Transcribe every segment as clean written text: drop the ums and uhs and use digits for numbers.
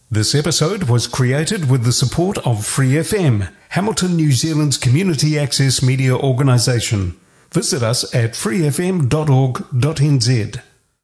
This episode was created with the support of Free FM, Hamilton, New Zealand's community access media organisation. Visit us at freefm.org.nz.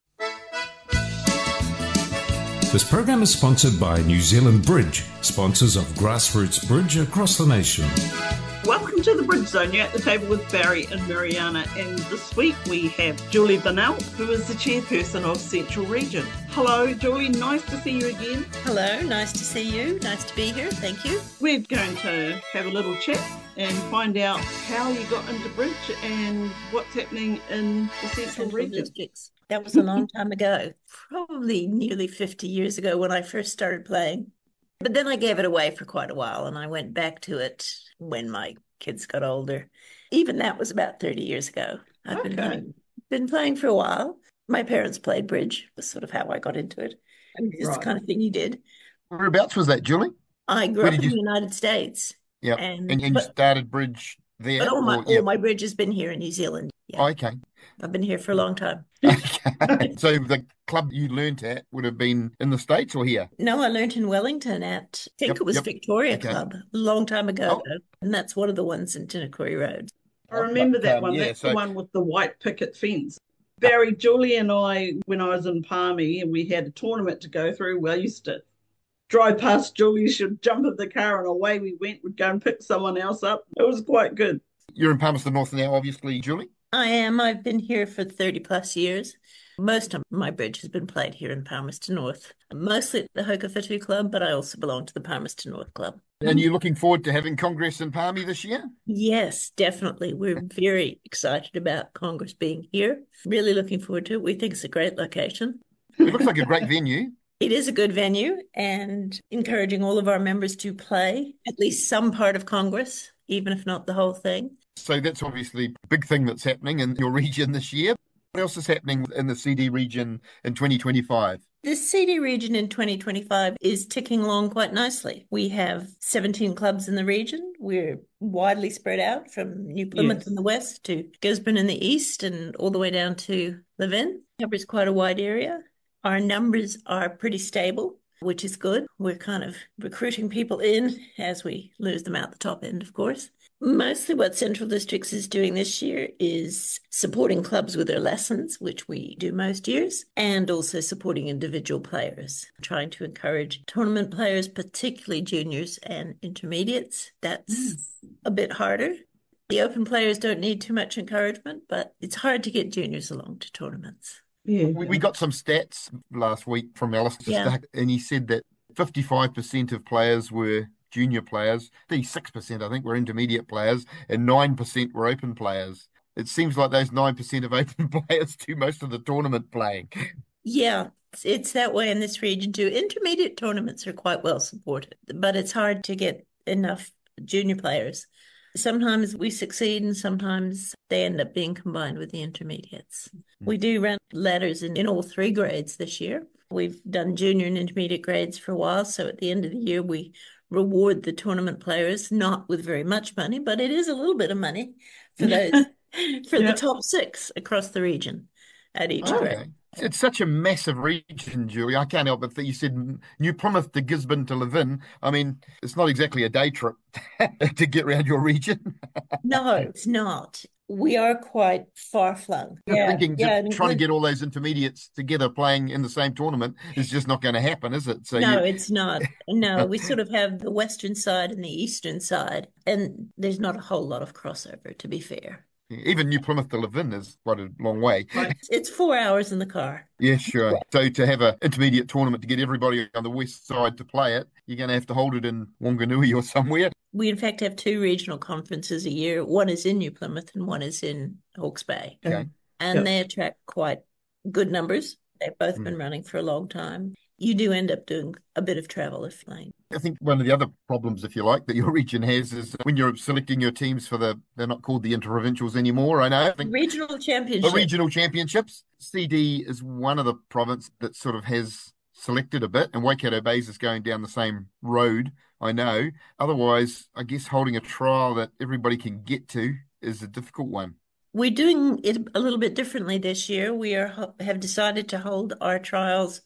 This program is sponsored by New Zealand Bridge, sponsors of grassroots bridge across the nation. Welcome to the Bridge Zone. You're at the table with Barry and Mariana, and this week we have Julie Bunnell, who is the chairperson of Central Region. Hello, Julie. Nice to see you again. Hello. Nice to see you. Nice to be here. Thank you. We're going to have a little chat and find out how you got into Bridge and what's happening in the Central Region. Districts. That was a long time ago, probably nearly 50 years ago when I first started playing. But then I gave it away for quite a while, and I went back to it when my kids got older. Even that was about 30 years ago. I've been playing for a while. My parents played bridge, was sort of how I got into it. I mean, it's the kind of thing you did. Whereabouts was that, Julie? I grew up in the United States. Yeah, and you started bridge there? But all my bridge has been here in New Zealand. Yeah. Oh, okay. I've been here for a long time. Okay. So the club you learnt at would have been in the States or here? No, I learnt in Wellington at, I think it was Victoria Club, a long time ago. Oh. And that's one of the ones in Tinakori Road. I remember that one. That's the one with the white picket fence. Barry, Julie and I, when I was in Palmy and we had a tournament to go through, we used to drive past Julie, she'd jump in the car and away we went. We'd go and pick someone else up. It was quite good. You're in Palmerston North now, obviously, Julie? I am. I've been here for 30 plus years. Most of my bridge has been played here in Palmerston North, mostly at the Hokowhitu Club, but I also belong to the Palmerston North Club. And you're looking forward to having Congress in Palmy this year? Yes, definitely. We're very excited about Congress being here. Really looking forward to it. We think it's a great location. It looks like a great venue. It is a good venue, and encouraging all of our members to play at least some part of Congress, even if not the whole thing. So that's obviously a big thing that's happening in your region this year. What else is happening in the CD region in 2025? The CD region in 2025 is ticking along quite nicely. We have 17 clubs in the region. We're widely spread out from New Plymouth in the west to Gisborne in the east and all the way down to Levin. Covers quite a wide area. Our numbers are pretty stable, which is good. We're kind of recruiting people in as we lose them out the top end, of course. Mostly what Central Districts is doing this year is supporting clubs with their lessons, which we do most years, and also supporting individual players, trying to encourage tournament players, particularly juniors and intermediates. That's a bit harder. The open players don't need too much encouragement, but it's hard to get juniors along to tournaments. Yeah. We got some stats last week from Alistair Stark, and he said that 55% of players were junior players, 36% I think were intermediate players, and 9% were open players. It seems like those 9% of open players do most of the tournament playing. Yeah, it's that way in this region too. Intermediate tournaments are quite well supported, but it's hard to get enough junior players. Sometimes we succeed and sometimes they end up being combined with the intermediates. We do run ladders in all three grades this year. We've done junior and intermediate grades for a while, so at the end of the year we reward the tournament players, not with very much money, but it is a little bit of money for those for the top six across the region at each grade. It's such a massive region, Julie. I can't help but think you said New Plymouth to Gisborne to Levin. I mean, it's not exactly a day trip to get around your region. No, it's not. We are quite far-flung. Trying to get all those intermediates together playing in the same tournament is just not going to happen, is it? So no, it's not. No, we sort of have the western side and the eastern side, and there's not a whole lot of crossover, to be fair. Even New Plymouth to Levin is quite a long way. It's 4 hours in the car. Yeah, sure. Yeah. So to have an intermediate tournament to get everybody on the west side to play it, you're going to have to hold it in Wanganui or somewhere. We, in fact, have two regional conferences a year. One is in New Plymouth and one is in Hawke's Bay. Okay. And they attract quite good numbers. They've both been running for a long time. You do end up doing a bit of travel if playing. I think one of the other problems, if you like, that your region has is when you're selecting your teams for they're not called the interprovincials anymore, I know. Regional championships. The regional championships. CD is one of the province that sort of has selected a bit, and Waikato Bays is going down the same road, I know. Otherwise, I guess holding a trial that everybody can get to is a difficult one. We're doing it a little bit differently this year. We have decided to hold our trials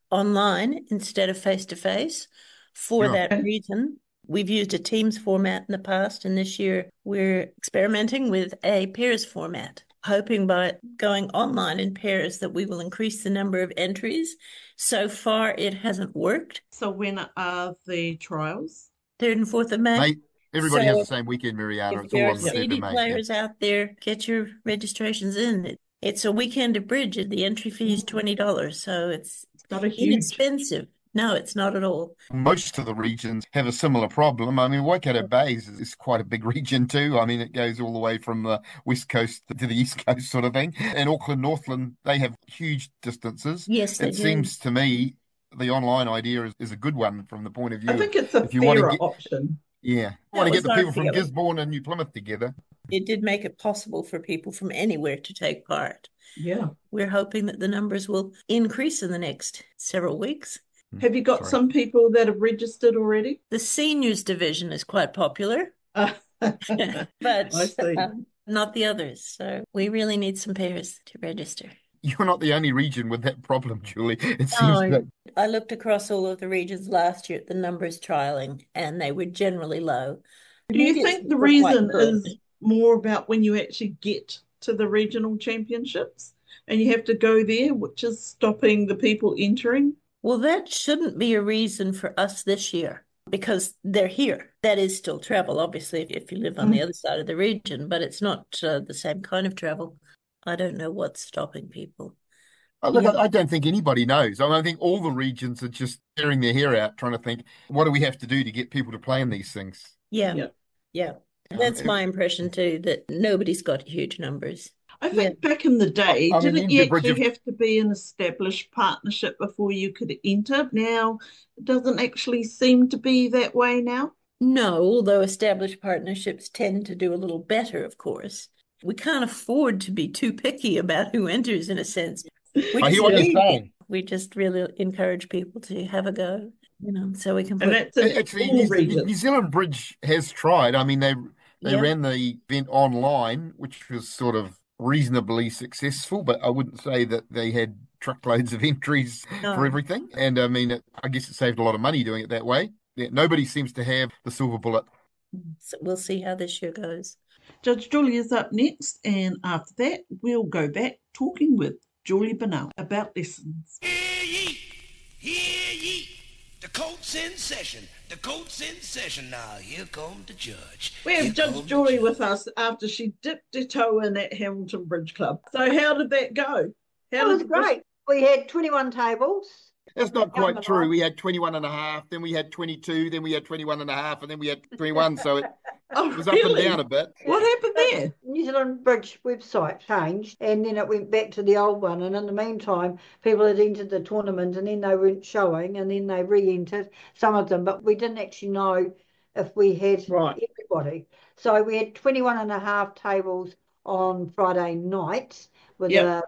online instead of face-to-face for that reason. We've used a Teams format in the past, and this year we're experimenting with a pairs format, hoping by going online in pairs that we will increase the number of entries. So far, it hasn't worked. So when are the trials? 3rd and 4th of May. Everybody has the same weekend, Mariana. It's all on the 3rd of May. Players out there, get your registrations in. It's a weekend of bridge. The entry fee is $20, so it's not a huge inexpensive. No, it's not at all. Most of the regions have a similar problem. I mean, Waikato Bay is quite a big region too. I mean, it goes all the way from the west coast to the east coast sort of thing. And Auckland, Northland, they have huge distances. Yes, it seems to me the online idea is a good one from the point of view. I think it's a fairer option. Yeah. I want to get the people from Gisborne and New Plymouth together. It did make it possible for people from anywhere to take part. Yeah. We're hoping that the numbers will increase in the next several weeks. Have you got some people that have registered already? The seniors division is quite popular, but not the others. So we really need some pairs to register. You're not the only region with that problem, Julie. It seems that I looked across all of the regions last year at the numbers trialing, and they were generally low. Do you think the reason is more about when you actually get to the regional championships and you have to go there, which is stopping the people entering? Well, that shouldn't be a reason for us this year because they're here. That is still travel, obviously, if you live on the other side of the region, but it's not the same kind of travel. I don't know what's stopping people. Look, I don't think anybody knows. I think all the regions are just tearing their hair out trying to think, what do we have to do to get people to play in these things? Yeah. That's my impression too, that nobody's got huge numbers. I think back in the day, didn't you actually have to be an established partnership before you could enter? Now, it doesn't actually seem to be that way now. No, although established partnerships tend to do a little better, of course. We can't afford to be too picky about who enters, in a sense. I hear what you're saying. We just really encourage people to have a go, so we can. Actually, New Zealand Bridge has tried. I mean, they ran the event online, which was sort of reasonably successful, but I wouldn't say that they had truckloads of entries for everything. And I mean, I guess it saved a lot of money doing it that way. Nobody seems to have the silver bullet. So we'll see how this year goes. Judge Julie is up next, and after that, we'll go back talking with Julie Burnell about lessons. Hear ye! Hear ye! The court's in session. The court's in session now. Here comes the judge. We have Judge Julie with us after she dipped her toe in at Hamilton Bridge Club. So how did that go? It was great. We had 21 tables. That's not quite true. We had 21 and a half, then we had 22, then we had 21 and a half, and then we had 21. So it was up and down a bit. What happened there? New Zealand Bridge website changed, and then it went back to the old one. And in the meantime, people had entered the tournament, and then they weren't showing, and then they re-entered, some of them. But we didn't actually know if we had everybody. So we had 21 and a half tables on Friday night, with a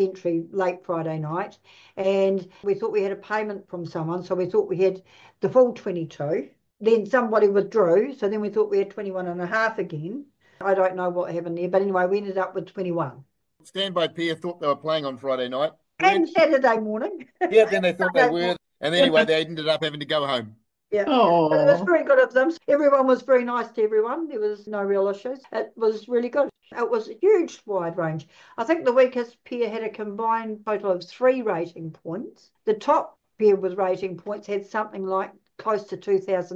late Friday night. And we thought we had a payment from someone, so we thought we had the full 22. Then somebody withdrew, so then we thought we had 21 and a half again. I don't know what happened there, but anyway, we ended up with 21. Standby Pier thought they were playing on Friday night. And Saturday morning. Yeah, then they thought they were. And anyway, they ended up having to go home. Yeah, but it was very good of them. Everyone was very nice to everyone. There was no real issues. It was really good. It was a huge wide range. I think the weakest pair had a combined total of 3 rating points. The top pair with rating points had something like close to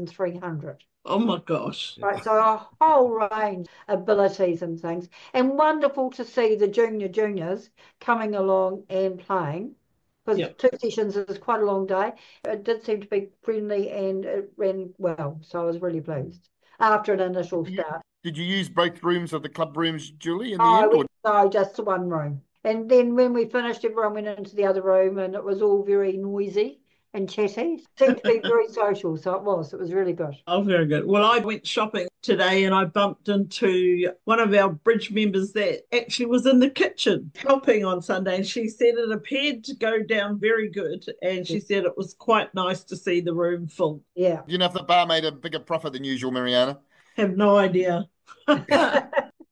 2,300. Oh my gosh. Right, so a whole range of abilities and things. And wonderful to see the juniors coming along and playing. Because 2 sessions is quite a long day. It did seem to be friendly and it ran well. So I was really pleased after an initial start. Did you use both rooms of the club rooms, Julie, in the end? No, just one room. And then when we finished, everyone went into the other room and it was all very noisy and chatty. It seemed to be very social, so it was really good. Oh, very good. Well, I went shopping today and I bumped into one of our bridge members that actually was in the kitchen helping on Sunday, and she said it appeared to go down very good, and she said it was quite nice to see the room full. Yeah. Do you know if the bar made a bigger profit than usual, Mariana? Have no idea.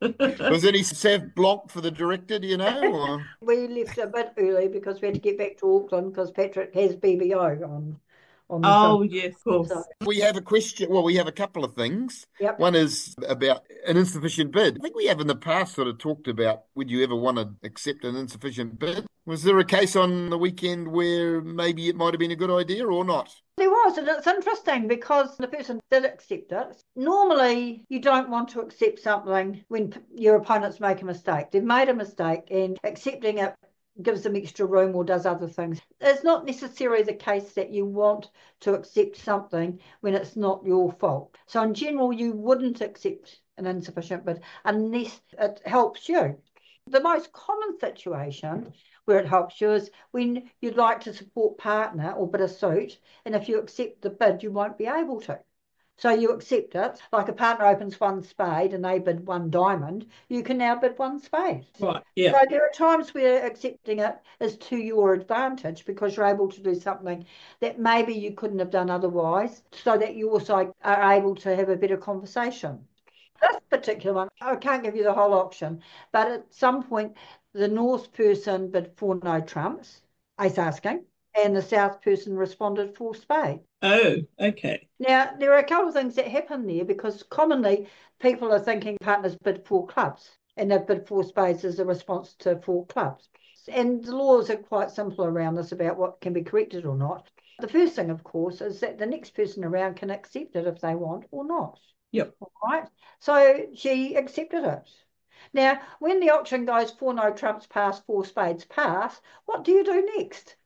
Was any Sauv Blanc for the director, do you know? Or? We left a bit early because we had to get back to Auckland because Patrick has BBO on the Oh, Sunday. yes, of course. So, We have a question. Well, we have a couple of things. yep. One is about an insufficient bid. I think we have in the past sort of talked about, would you ever want to accept an insufficient bid? Was there a case on the weekend where maybe it might have been a good idea or not? There was, and it's interesting because the person did accept it. Normally, you don't want to accept something when your opponents make a mistake. They've made a mistake, and accepting it gives them extra room or does other things. It's not necessarily the case that you want to accept something when it's not your fault. So in general, you wouldn't accept an insufficient bid unless it helps you. The most common situation where it helps you is when you'd like to support partner or bid a suit, and if you accept the bid, you won't be able to. So you accept it, like a partner opens one spade and they bid one diamond, you can now bid one spade. Right, yeah. So there are times where accepting it is to your advantage because you're able to do something that maybe you couldn't have done otherwise, so that you also are able to have a better conversation. This particular one, I can't give you the whole auction, but at some point, the North person bid 4 no trumps, ace asking, and the South person responded 4 spade. Oh, okay. Now, there are a couple of things that happen there because commonly people are thinking partners bid 4 clubs and they've bid 4 spades as a response to 4 clubs. And the laws are quite simple around this about what can be corrected or not. The first thing, of course, is that the next person around can accept it if they want or not. Yep. All right. So she accepted it. Now, when the auction goes 4 no trumps pass, 4 spades pass, what do you do next?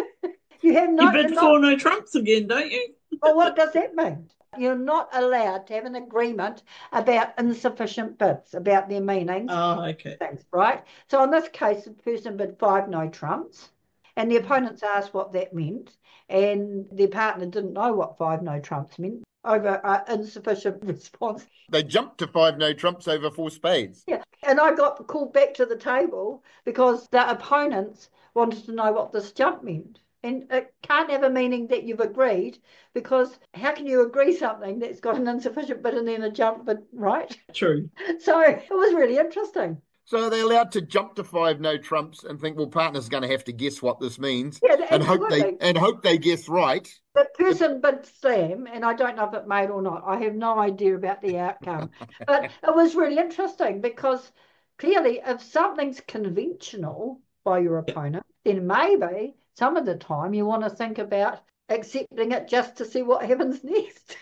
You bid 4 no trumps again, don't you? Well, what does that mean? You're not allowed to have an agreement about insufficient bids, about their meanings. Oh, okay. Things, right? So in this case, the person bid 5 no trumps, and the opponents asked what that meant, and their partner didn't know what 5 no trumps meant over insufficient response. They jumped to 5 no trumps over 4 spades. Yeah, and I got called back to the table because the opponents wanted to know what this jump meant. And it can't have a meaning that you've agreed, because how can you agree something that's got an insufficient bid and then a jump bid, right? True. So it was really interesting. So are they allowed to jump to 5 no trumps and think, well, partner's going to have to guess what this means, Yeah, and hope they guess right? The person bid slam, and I don't know if it made or not. I have no idea about the outcome. But it was really interesting because clearly if something's conventional by your opponent, then maybe some of the time you want to think about accepting it just to see what happens next.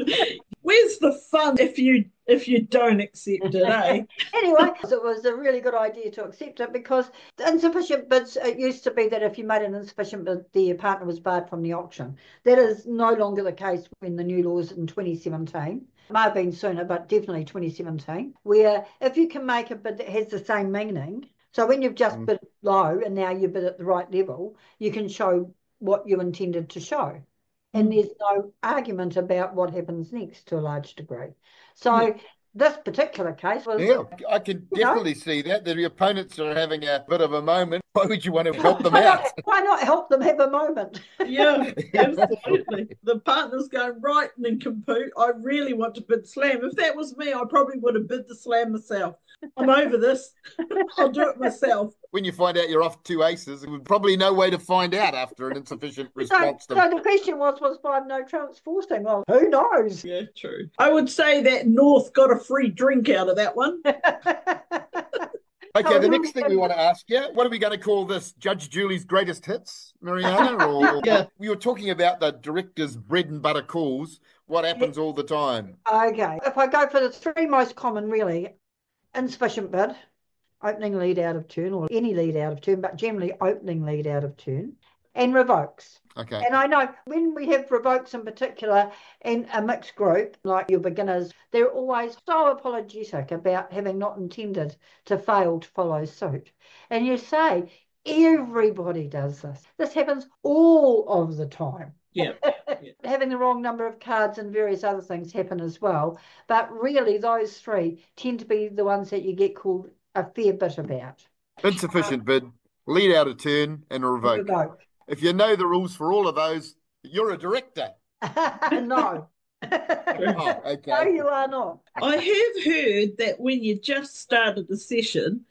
Where's the fun if you don't accept it, eh? Anyway, it was a really good idea to accept it because the insufficient bids, it used to be that if you made an insufficient bid, the partner was barred from the auction. That is no longer the case when the new laws in 2017. It may have been sooner, but definitely 2017, where if you can make a bid that has the same meaning, so when you've just bid low and now you bid at the right level, you can show what you intended to show. And there's no argument about what happens next to a large degree. So this particular case was... Yeah, I can definitely see that. The opponents are having a bit of a moment. Why would you want to help them out? Why not help them have a moment? Yeah, absolutely. The partner's going right and kaput. I really want to bid slam. If that was me, I probably would have bid the slam myself. I'm over this. I'll do it myself. When you find out you're off 2 aces, there would probably no way to find out after an insufficient response. So the question was 5 no trumps forcing? Well, who knows? Yeah, true. I would say that North got a free drink out of that one. Okay, the next thing we want to ask you, what are we going to call this? Judge Julie's greatest hits, Mariana? Or yeah. We were talking about the director's bread and butter calls. What happens all the time? Okay, if I go for the 3 most common, really, insufficient bid, opening lead out of turn, or any lead out of turn, but generally opening lead out of turn, and revokes. Okay. And I know when we have revokes in particular in a mixed group, like your beginners, they're always so apologetic about having not intended to fail to follow suit. And you say, everybody does this. This happens all of the time. Yeah. Having the wrong number of cards and various other things happen as well. But really, those 3 tend to be the ones that you get called a fair bit about. Insufficient bid, lead out of turn, and a revoke. If you know the rules for all of those, you're a director. No. Oh, okay. No, you are not. I have heard that when you just started the session,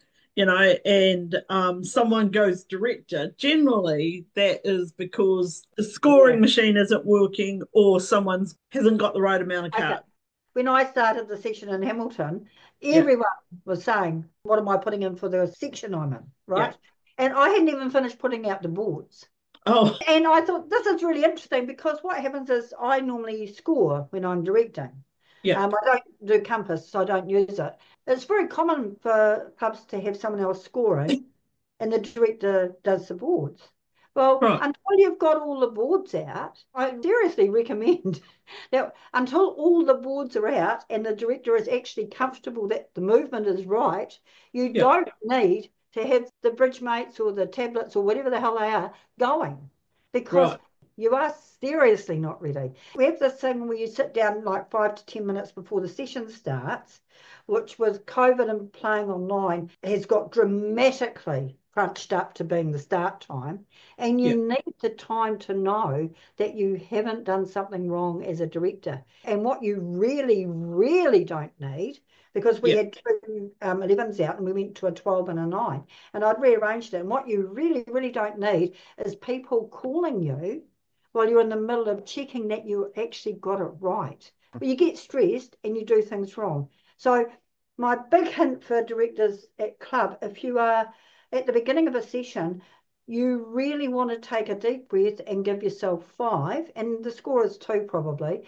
and someone goes director, generally that is because the scoring machine isn't working or someone hasn't got the right amount of cards. When I started the section in Hamilton, everyone was saying, what am I putting in for the section I'm in, right? Yeah. And I hadn't even finished putting out the boards. Oh. And I thought, this is really interesting because what happens is I normally score when I'm directing. Yeah. I don't do compass, so I don't use it. It's very common for clubs to have someone else scoring and the director does the boards. Well, until you've got all the boards out, I seriously recommend that until all the boards are out and the director is actually comfortable that the movement is right, you don't need to have the bridge mates or the tablets or whatever the hell they are going, because you are seriously not ready. We have this thing where you sit down like 5 to 10 minutes before the session starts, which with COVID and playing online has got dramatically crunched up to being the start time, and you need the time to know that you haven't done something wrong as a director. And what you really, really don't need, because we had two 11s out and we went to a 12 and a 9, and I'd rearranged it, and what you really, really don't need is people calling you while you're in the middle of checking that you actually got it right. But you get stressed and you do things wrong. So my big hint for directors at club, if you are at the beginning of a session, you really want to take a deep breath and give yourself 5, and the score is 2 probably,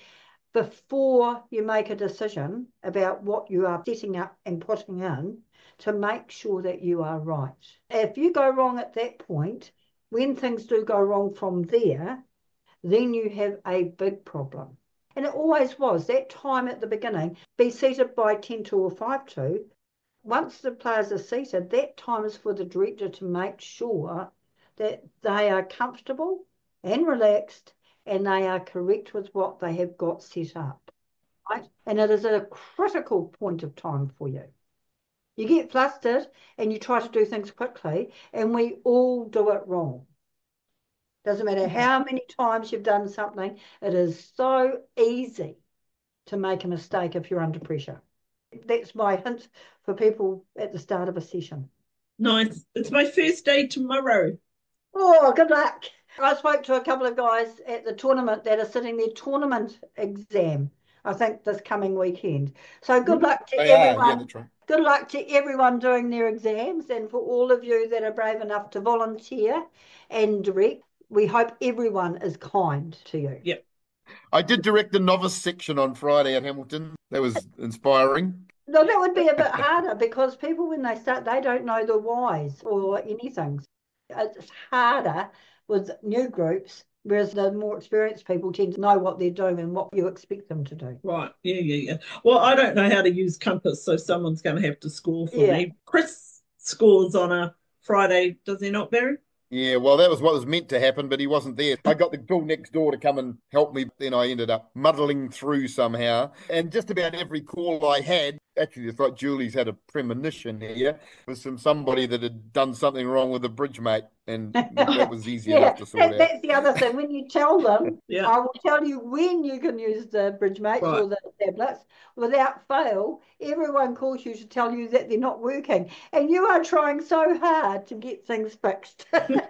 before you make a decision about what you are setting up and putting in to make sure that you are right. If you go wrong at that point, when things do go wrong from there, then you have a big problem. And it always was, that time at the beginning, be seated by 10-2 or 5-2. Once the players are seated, that time is for the director to make sure that they are comfortable and relaxed and they are correct with what they have got set up. Right? And it is a critical point of time for you. You get flustered and you try to do things quickly, and we all do it wrong. Doesn't matter how many times you've done something, it is so easy to make a mistake if you're under pressure. That's my hint for people at the start of a session. Nice. It's my first day tomorrow. Oh, good luck. I spoke to a couple of guys at the tournament that are sitting their tournament exam, I think, this coming weekend. So good luck to everyone. Yeah, that's right. Good luck to everyone doing their exams, and for all of you that are brave enough to volunteer and direct. We hope everyone is kind to you. Yep. I did direct the novice section on Friday at Hamilton. That was inspiring. No, that would be a bit harder because people, when they start, they don't know the whys or anything. It's harder with new groups, whereas the more experienced people tend to know what they're doing and what you expect them to do. Right. Yeah. Well, I don't know how to use compass, so someone's going to have to score for me. Chris scores on a Friday, does he not, Barry? Yeah, well, that was what was meant to happen, but he wasn't there. I got the girl next door to come and help me. Then I ended up muddling through somehow. And just about every call I had, actually, it's like Julie's had a premonition here, was from somebody that had done something wrong with a bridge mate. And that was easy enough to sort out. That's the other thing. When you tell them, I will tell you when you can use the bridge mates or the tablets. Without fail, everyone calls you to tell you that they're not working. And you are trying so hard to get things fixed.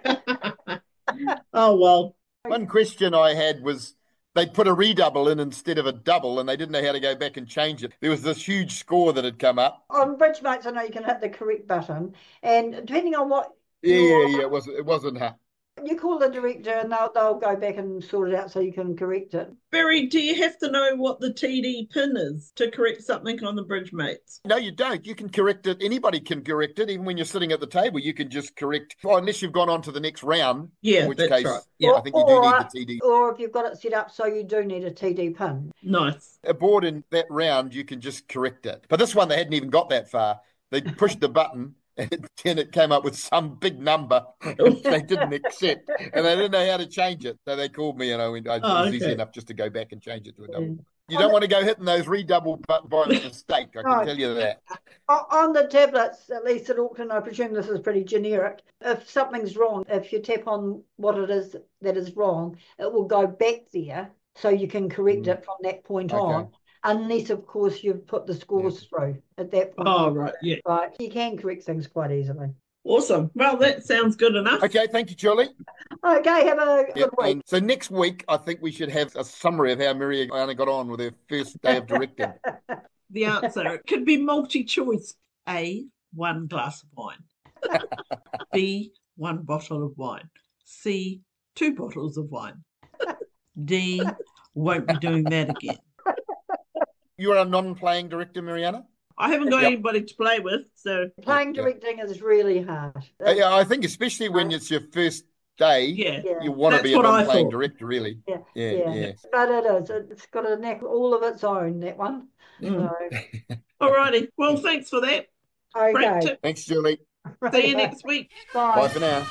Oh, well. One question I had was, they put a redouble in instead of a double, and they didn't know how to go back and change it. There was this huge score that had come up. On bridge mates, I know you can hit the correct button. And depending on what... Yeah, it wasn't her. You call the director and they'll go back and sort it out so you can correct it. Barry, do you have to know what the TD pin is to correct something on the bridge mates? No, you don't. You can correct it. Anybody can correct it. Even when you're sitting at the table, you can just correct, unless you've gone on to the next round. Yeah, in which that's case, right. Yeah. I think you do need the TD. Or if you've got it set up so you do need a TD pin. Nice. A board in that round, you can just correct it. But this one, they hadn't even got that far. They pushed the button. And then it came up with some big number which they didn't accept, and they didn't know how to change it. So they called me, and it was easy enough just to go back and change it to a double. You don't want to go hitting those redouble buttons by mistake, I can tell you that. On the tablets, at least at Auckland, I presume this is pretty generic. If something's wrong, if you tap on what it is that is wrong, it will go back there so you can correct it from that point on. Unless, of course, you've put the scores through at that point. Oh, right, yeah. Right, you can correct things quite easily. Awesome. Well, that sounds good enough. Okay, thank you, Julie. Okay, have a good week. And so next week, I think we should have a summary of how Mariana got on with her first day of directing. The answer could be multi-choice. A, 1 glass of wine. B, 1 bottle of wine. C, 2 bottles of wine. D, won't be doing that again. You're a non-playing director, Mariana? I haven't got anybody to play with, so... Playing directing is really hard. Yeah, I think especially when it's your first day, you want to be a non-playing director, really. Yeah. But it is. It's got a neck all of its own, that one. So. All righty. Well, thanks for that. Okay. Thanks, Julie. See you next week. Bye for now.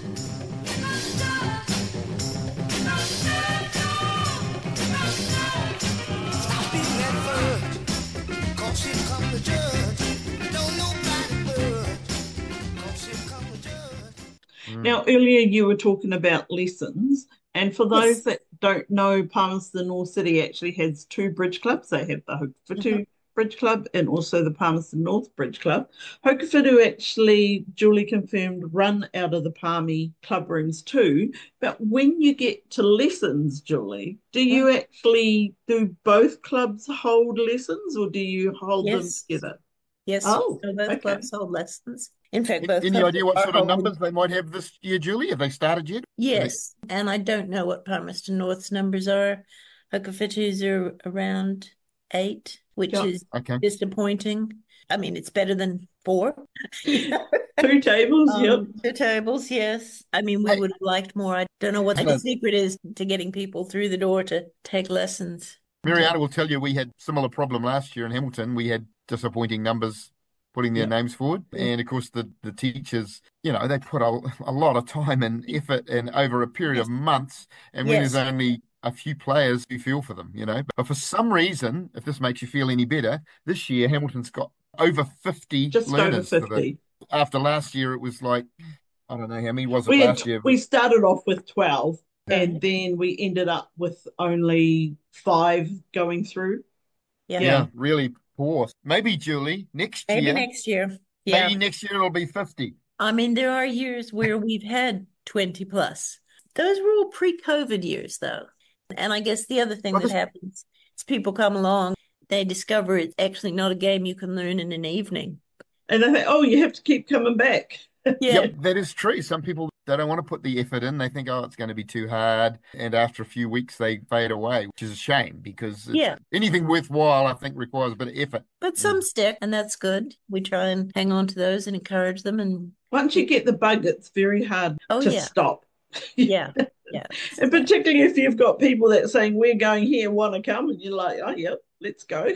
Now, earlier you were talking about lessons, and for those that don't know, Palmerston North City actually has 2 bridge clubs. They have the Hokowhitu Bridge Club and also the Palmerston North Bridge Club. Hokowhitu actually, Julie confirmed, run out of the Palmy club rooms too. But when you get to lessons, Julie, do you actually do both clubs hold lessons, or do you hold them together? Yes, so both clubs hold lessons. In fact, both Any idea what sort of numbers they might have this year, Julie? Have they started yet? Yes, and I don't know what Palmerston North's numbers are. Hokowhitu's are around 8, which is disappointing. I mean, it's better than 4. 2 tables, 2 tables, yes. I mean, we would have liked more. I don't know what the secret is to getting people through the door to take lessons. Mariana will tell you we had a similar problem last year in Hamilton. We had disappointing numbers putting their names forward. And of course, the teachers, they put a lot of time and effort and over a period of months. And when there's only a few players, you feel for them, But for some reason, if this makes you feel any better, this year Hamilton's got over 50 learners. Just over 50. After last year, it was like, I don't know how many was it last year. We started off with 12 and then we ended up with only 5 going through. Yeah, really poor. Maybe, Julie, next year. Maybe next year. Yeah. Maybe next year it'll be 50. I mean, there are years where we've had 20 plus. Those were all pre-COVID years, though. And I guess the other thing that happens is people come along, they discover it's actually not a game you can learn in an evening. And they think, you have to keep coming back. Yep, that is true. Some people, they don't want to put the effort in. They think, it's going to be too hard. And after a few weeks, they fade away, which is a shame because anything worthwhile, I think, requires a bit of effort. But some stick, and that's good. We try and hang on to those and encourage them. And once you get the bug, it's very hard to stop. Yeah. And particularly if you've got people that are saying, we're going here, want to come, and you're like, let's go.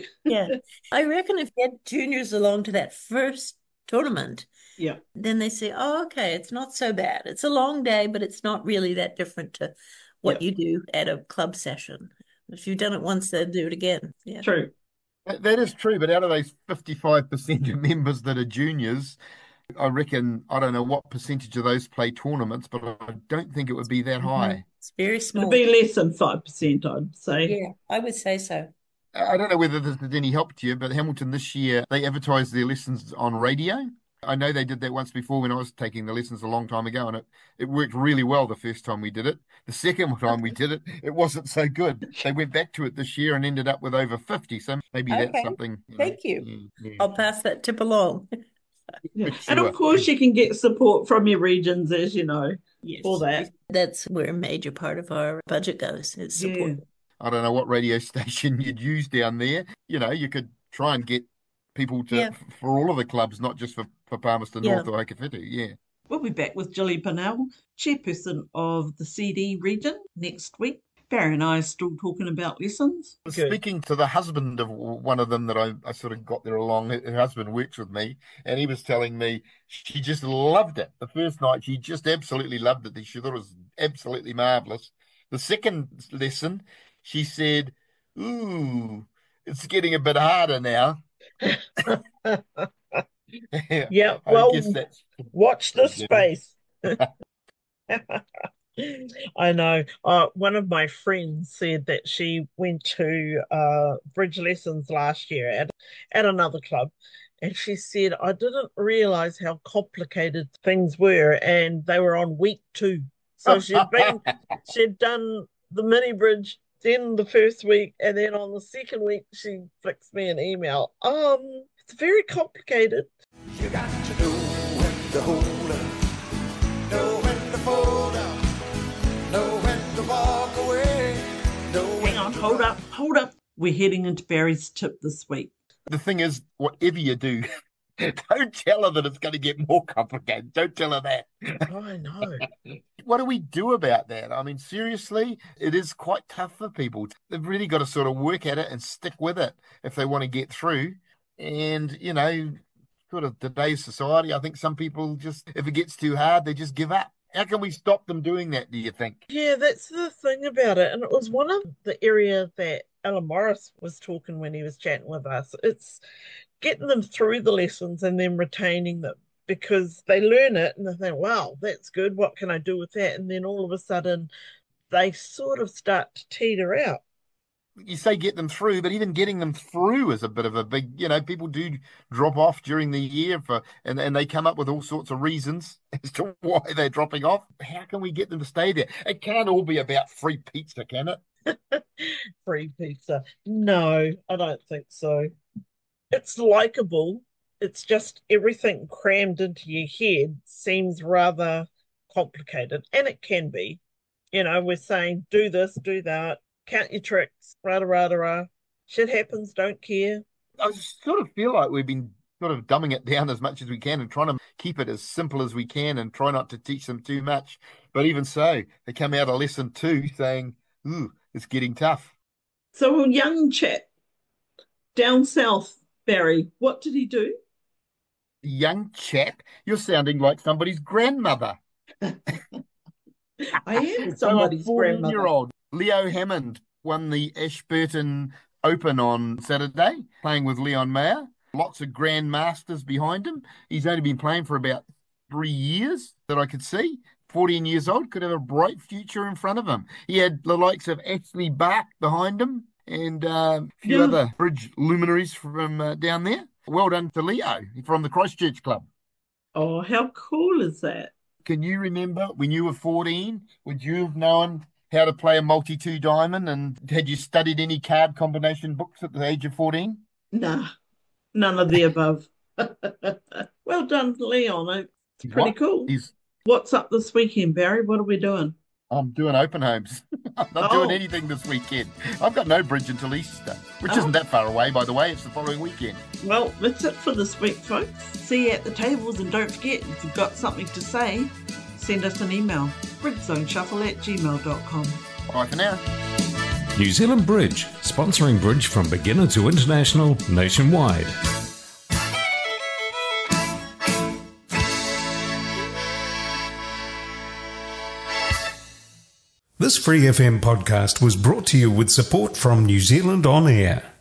I reckon if you had juniors along to that first tournament, then they say, okay, it's not so bad. It's a long day, but it's not really that different to what you do at a club session. If you've done it once, they'll do it again. Yeah. True. That is true, but out of those 55% of members that are juniors, I reckon, I don't know what percentage of those play tournaments, but I don't think it would be that high. It's very small. It'd be less than 5%, I'd say. Yeah, I would say so. I don't know whether this is any help to you, but Hamilton this year, they advertised their lessons on radio. I know they did that once before when I was taking the lessons a long time ago, and it worked really well the first time we did it. The second time we did it, it wasn't so good. They went back to it this year and ended up with over 50, so maybe that's something. Thank you. I'll pass that tip along. Sure. And of course you can get support from your regions, as you know, for that. That's where a major part of our budget goes, is support. I don't know what radio station you'd use down there. You could try and get people for all of the clubs, not just for Palmerston North or Hokowhitu. We'll be back with Julie Purnell, chairperson of the CD region, next week. Barry and I are still talking about lessons. Speaking to the husband of one of them that I sort of got there along, her husband works with me, and he was telling me she just loved it. The first night, she just absolutely loved it. She thought it was absolutely marvellous. The second lesson, she said, ooh, it's getting a bit harder now. Well, watch the space. I know. One of my friends said that she went to bridge lessons last year at another club, and she said, I didn't realize how complicated things were, and they were on week 2. So she'd done the mini bridge, then the first week, and then on the second week she flicked me an email. It's very complicated. You got to know when to hold up, know when to fold up, know when to walk away. Hang on, hold up. We're heading into Barry's tip this week. The thing is, whatever you do, don't tell her that it's going to get more complicated. Don't tell her that. I know. What do we do about that? I mean, seriously, it is quite tough for people. They've really got to sort of work at it and stick with it if they want to get through. And, you know, sort of today's society, I think some people just, if it gets too hard, they just give up. How can we stop them doing that, do you think? Yeah, that's the thing about it. And it was one of the area that Alan Morris was talking when he was chatting with us. It's getting them through the lessons and then retaining them, because they learn it and they think, wow, that's good. What can I do with that? And then all of a sudden they sort of start to teeter out. You say get them through, but even getting them through is a bit of a big, people do drop off during the year and they come up with all sorts of reasons as to why they're dropping off. How can we get them to stay there? It can't all be about free pizza, can it? Free pizza. No, I don't think so. It's likable. It's just everything crammed into your head seems rather complicated, and it can be. We're saying do this, do that, count your tricks, rah. Shit happens, don't care. I sort of feel like we've been sort of dumbing it down as much as we can and trying to keep it as simple as we can and try not to teach them too much. But even so, they come out of lesson 2 saying, ooh, it's getting tough. So a young chap down south, Barry, what did he do? Young chap? You're sounding like somebody's grandmother. I am somebody's grandmother. 14-year-old Leo Hammond won the Ashburton Open on Saturday, playing with Leon Mayer. Lots of grandmasters behind him. He's only been playing for about 3 years that I could see. 14 years old, could have a bright future in front of him. He had the likes of Ashley Bark behind him and a few other bridge luminaries from down there. Well done to Leo from the Christchurch Club. Oh, how cool is that? Can you remember when you were 14, would you have known how to play a multi-2 diamond, and had you studied any card combination books at the age of 14? Nah, none of the above. Well done, Leon. It's pretty cool. What's up this weekend, Barry? What are we doing? I'm doing open homes. I'm not doing anything this weekend. I've got no bridge until Easter, which isn't that far away, by the way. It's the following weekend. Well, that's it for this week, folks. See you at the tables, and don't forget, if you've got something to say, send us an email, bridgezoneshuffle@gmail.com. Bye for now. New Zealand Bridge, sponsoring bridge from beginner to international nationwide. This Free FM podcast was brought to you with support from New Zealand On Air.